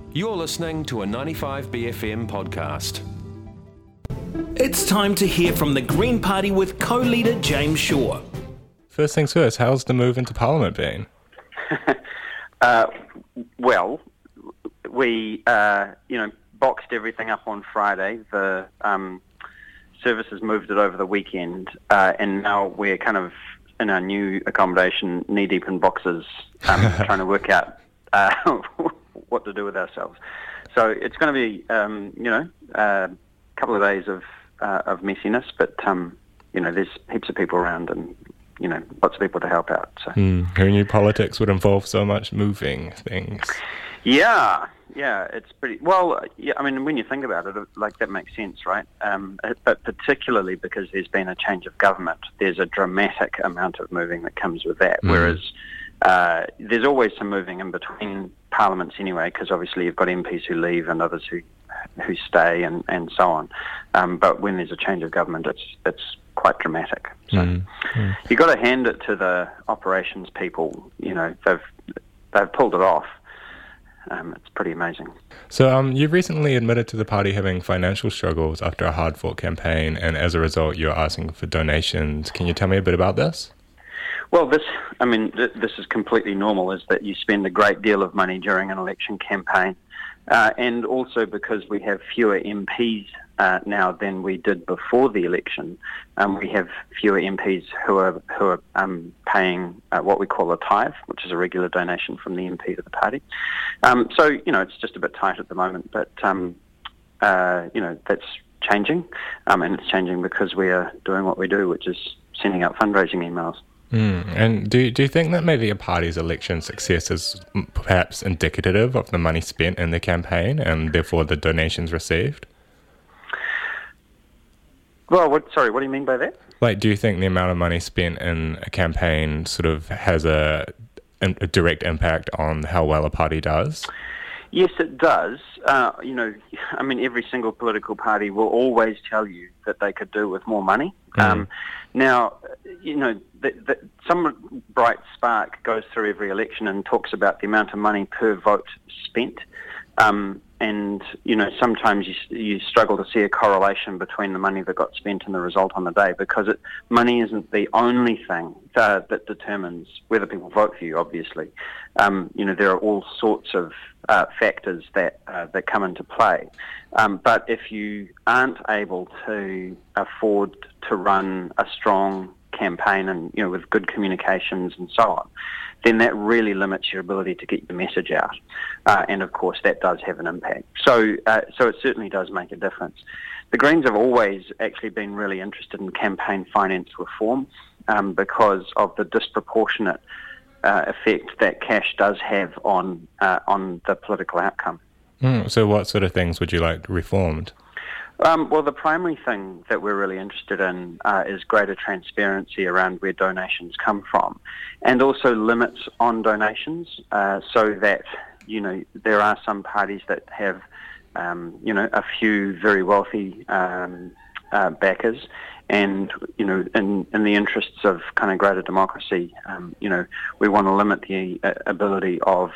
You're listening to a 95BFM podcast. It's time to hear from the Green Party with co-leader James Shaw. First things first, how's the move into Parliament been? Well, we, boxed everything up on Friday. The services moved it over the weekend, and now we're kind of in our new accommodation, knee-deep in boxes, trying to work out what to do with ourselves. So it's going to be, a couple of days of messiness, but, there's heaps of people around and, lots of people to help out. So. Who knew politics would involve so much moving things? Yeah, it's pretty... Well, yeah, I mean, when you think about it, that makes sense, right? But particularly because there's been a change of government, there's a dramatic amount of moving that comes with that, whereas there's always some moving in between parliaments anyway, because obviously you've got MPs who leave and others who stay and so on. But when there's a change of government, it's quite dramatic. So you've got to hand it to the operations people. They've pulled it off. It's pretty amazing. So you've recently admitted to the party having financial struggles after a hard-fought campaign, and as a result, you're asking for donations. Can you tell me a bit about this? Well, this is completely normal, is that you spend a great deal of money during an election campaign. And also because we have fewer MPs now than we did before the election, we have fewer MPs who are paying what we call a tithe, which is a regular donation from the MP to the party. So it's just a bit tight at the moment, but that's changing, and it's changing because we are doing what we do, which is sending out fundraising emails. And do you think that maybe a party's election success is perhaps indicative of the money spent in the campaign and therefore the donations received? Well, what do you mean by that? Do you think the amount of money spent in a campaign sort of has a direct impact on how well a party does? Yes, it does. Every single political party will always tell you that they could do with more money. Now, some bright spark goes through every election and talks about the amount of money per vote spent. And sometimes you struggle to see a correlation between the money that got spent and the result on the day, because money isn't the only thing that determines whether people vote for you, obviously. There are all sorts of factors that come into play. But if you aren't able to afford to run a strong campaign and, with good communications and so on, then that really limits your ability to get your message out. And of course, that does have an impact. So it certainly does make a difference. The Greens have always actually been really interested in campaign finance reform because of the disproportionate effect that cash does have on the political outcome. So what sort of things would you like reformed? Well, the primary thing that we're really interested in is greater transparency around where donations come from, and also limits on donations, so that, there are some parties that have, a few very wealthy backers, and, in the interests of kind of greater democracy, we want to limit the ability of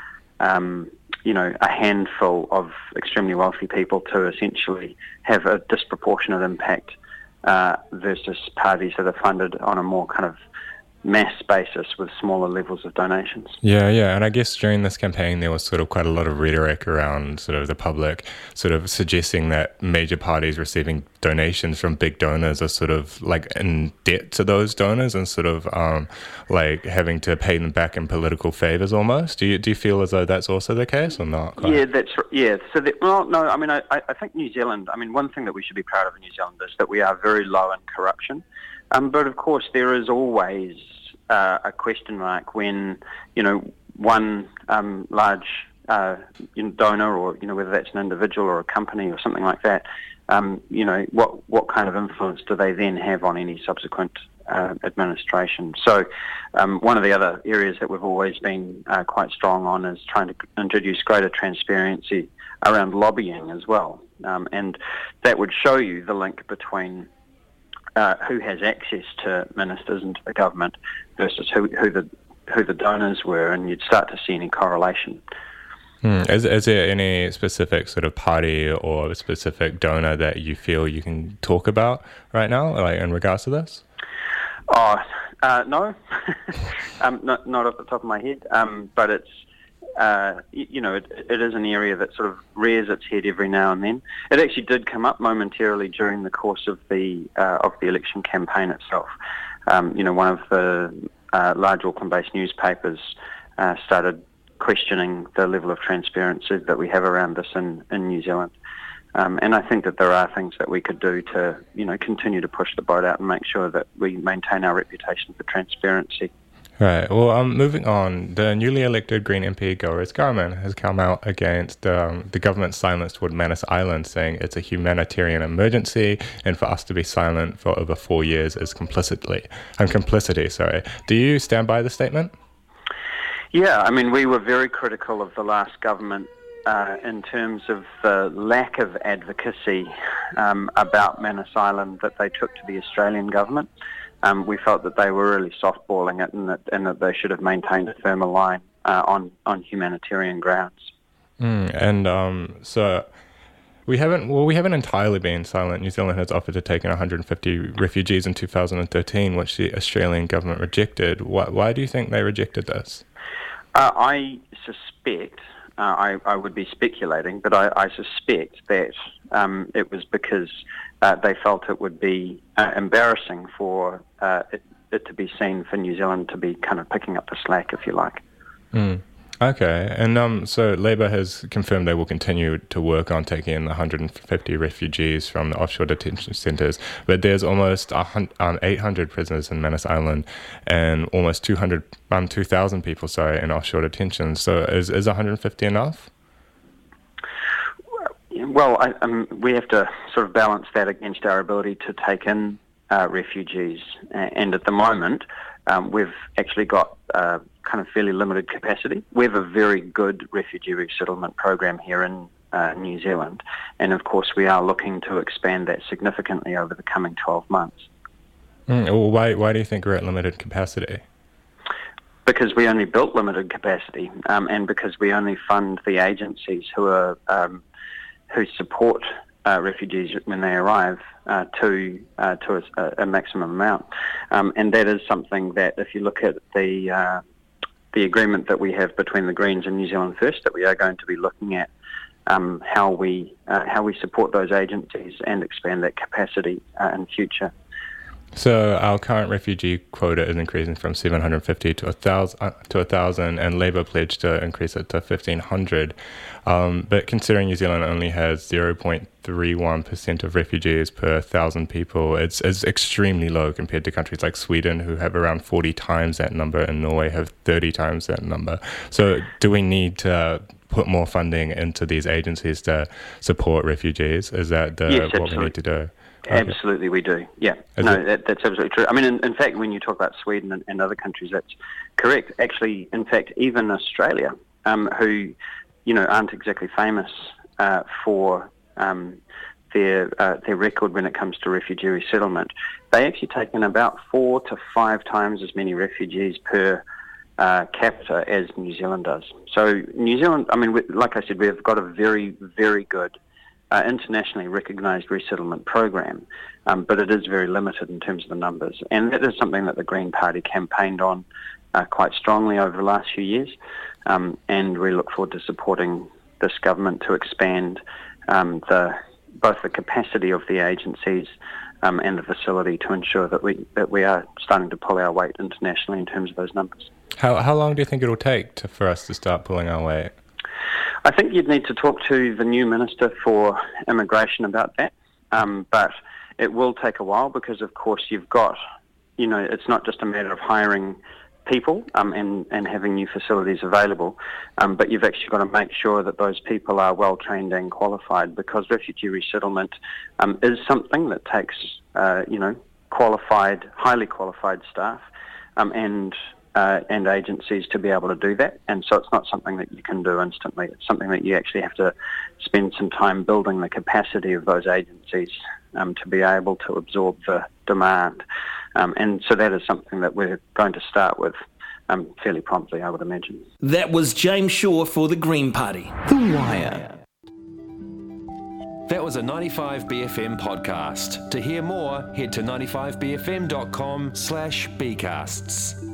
a handful of extremely wealthy people to essentially have a disproportionate impact versus parties that are funded on a more kind of mass basis with smaller levels of donations. Yeah, and I guess during this campaign there was sort of quite a lot of rhetoric around sort of the public sort of suggesting that major parties receiving donations from big donors are sort of in debt to those donors and sort of having to pay them back in political favours almost. Do you feel as though that's also the case or not? Yeah, that's right. Yeah. So I think New Zealand, one thing that we should be proud of in New Zealand is that we are very low in corruption. But of course, there is always a question mark when, one large donor, or whether that's an individual or a company or something like that, what kind of influence do they then have on any subsequent administration? So one of the other areas that we've always been quite strong on is trying to introduce greater transparency around lobbying as well, and that would show you the link between who has access to ministers and to the government versus who the donors were, and you'd start to see any correlation. Is there any specific sort of party or specific donor that you feel you can talk about right now, like in regards to this? No, not off the top of my head. But it's it is an area that sort of rears its head every now and then. It actually did come up momentarily during the course of the election campaign itself. One of the large Auckland-based newspapers started questioning the level of transparency that we have around this in New Zealand. And I think that there are things that we could do to, continue to push the boat out and make sure that we maintain our reputation for transparency. Right. Well, moving on, the newly elected Green MP Gilruth Garman has come out against the government's silence toward Manus Island, saying it's a humanitarian emergency, and for us to be silent for over 4 years is complicity. Do you stand by the statement? Yeah, we were very critical of the last government in terms of the lack of advocacy about Manus Island that they took to the Australian government. We felt that they were really softballing it, and that they should have maintained a firmer line on humanitarian grounds. So we haven't entirely been silent. New Zealand has offered to take in 150 refugees in 2013, which the Australian government rejected. Why do you think they rejected this? I suspect, I would be speculating, but I suspect that it was because they felt it would be embarrassing for it to be seen for New Zealand to be kind of picking up the slack, if you like. Okay, and so Labour has confirmed they will continue to work on taking in 150 refugees from the offshore detention centres, but there's almost 800 prisoners in Manus Island and almost 2,000 people, in offshore detention. So is 150 enough? Well, we have to sort of balance that against our ability to take in refugees, and at the moment we've actually got kind of fairly limited capacity. We have a very good refugee resettlement program here in New Zealand, and of course we are looking to expand that significantly over the coming 12 months. Why do you think we're at limited capacity? Because we only built limited capacity, and because we only fund the agencies who support refugees when they arrive to a maximum amount, and that is something that, if you look at the agreement that we have between the Greens and New Zealand First, that we are going to be looking at how we support those agencies and expand that capacity in future. So our current refugee quota is increasing from 750 to 1,000, and Labour pledged to increase it to 1,500. But considering New Zealand only has 0.31% of refugees per 1,000 people, it's extremely low compared to countries like Sweden, who have around 40 times that number, and Norway have 30 times that number. So do we need to put more funding into these agencies to support refugees? Is that what we need to do? Okay. Absolutely, we do. Yeah, that's absolutely true. In fact, when you talk about Sweden and other countries, that's correct. Actually, in fact, even Australia, who aren't exactly famous for their record when it comes to refugee resettlement, they actually take in about 4 to 5 times as many refugees per capita as New Zealand does. So New Zealand, like I said, we've got a very, very good internationally recognised resettlement program, but it is very limited in terms of the numbers, and that is something that the Green Party campaigned on quite strongly over the last few years, and we look forward to supporting this government to expand both the capacity of the agencies and the facility to ensure that we are starting to pull our weight internationally in terms of those numbers. How long do you think it'll take for us to start pulling our weight? I think you'd need to talk to the new Minister for Immigration about that, but it will take a while because, of course, you've got, it's not just a matter of hiring people and having new facilities available, but you've actually got to make sure that those people are well trained and qualified, because refugee resettlement is something that takes, highly qualified staff and agencies to be able to do that. And so it's not something that you can do instantly. It's something that you actually have to spend some time building the capacity of those agencies to be able to absorb the demand. And so that is something that we're going to start with fairly promptly, I would imagine. That was James Shaw for the Green Party. The Wire. That was a 95BFM podcast. To hear more, head to 95bfm.com/bcasts.